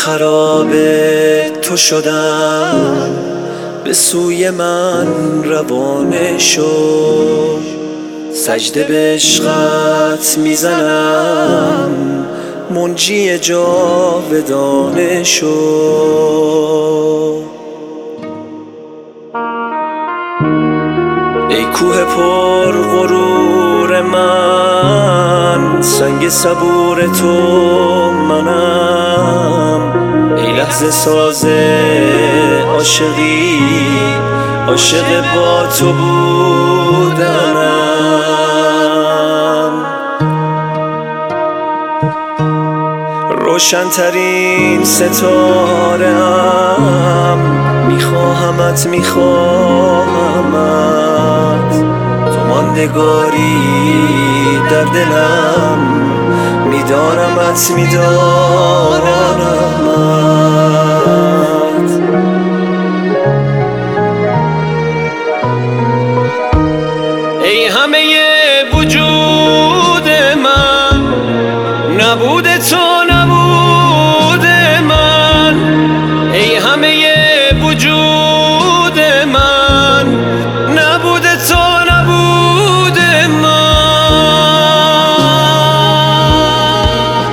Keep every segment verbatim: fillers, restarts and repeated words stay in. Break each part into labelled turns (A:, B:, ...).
A: خراب تو شدم، به سوی من روانه شو. سجده به عشقت میزنم، منجی جاودانه شو. ای کوه پر غرور من، سنگ صبور تو منم. ای لحظه ساز عاشقی، عاشق با تو بودنم. روشن‌ترین ستاره ام، میخواهمت میخواهمت. تو ماندگاری در دلم، میدارمت میدارمت. ای همه وجود من، نبود تو نبود من. ای همه وجود من، نبود تو نبود من.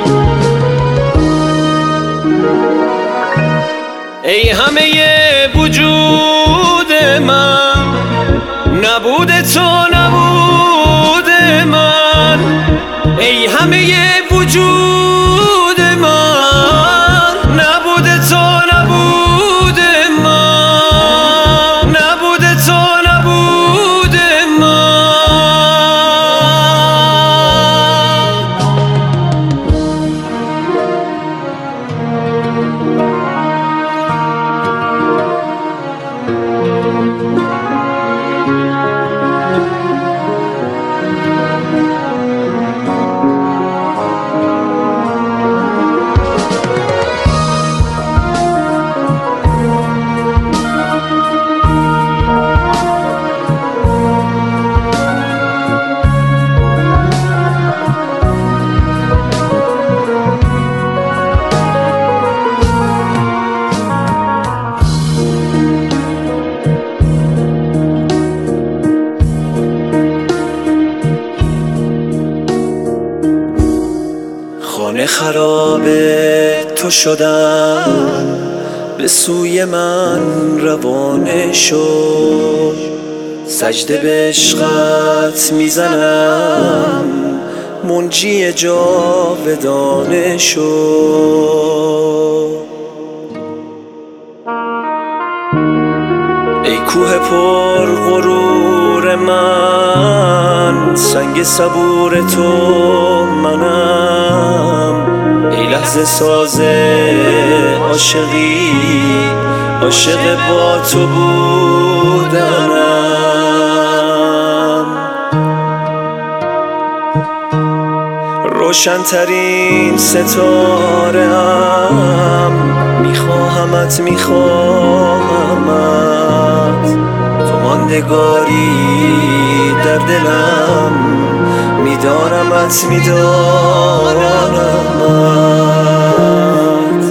A: ای همه وجود من، نبود تو نبود من. ای همه وجود من، نبود تو نبود من. نبود تو نبود خانه خراب تو شدم، به سوی من روانه شو. سجده به عشقت میزنم، منجی جاودانه شو. ای کوه پر غرور من، سنگ صبور تو منم. ای لحظه ساز عاشقی، عاشق با تو بودنم. روشن‌ترین ستاره ام، میخواهمت میخواهمت. تو ماندگاری در دلم، میدارمت میدارمت.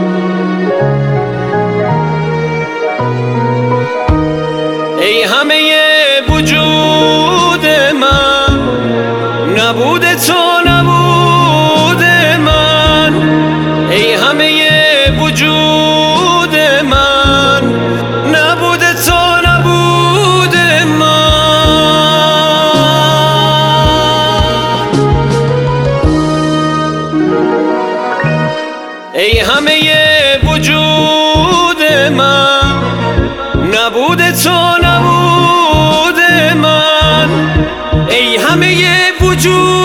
A: ای همه وجود من، نبود تو نبود من. ای همه وجود من، نبود تو نبود من. ای همه وجود من، نبود تو نبود من. ای همه وجود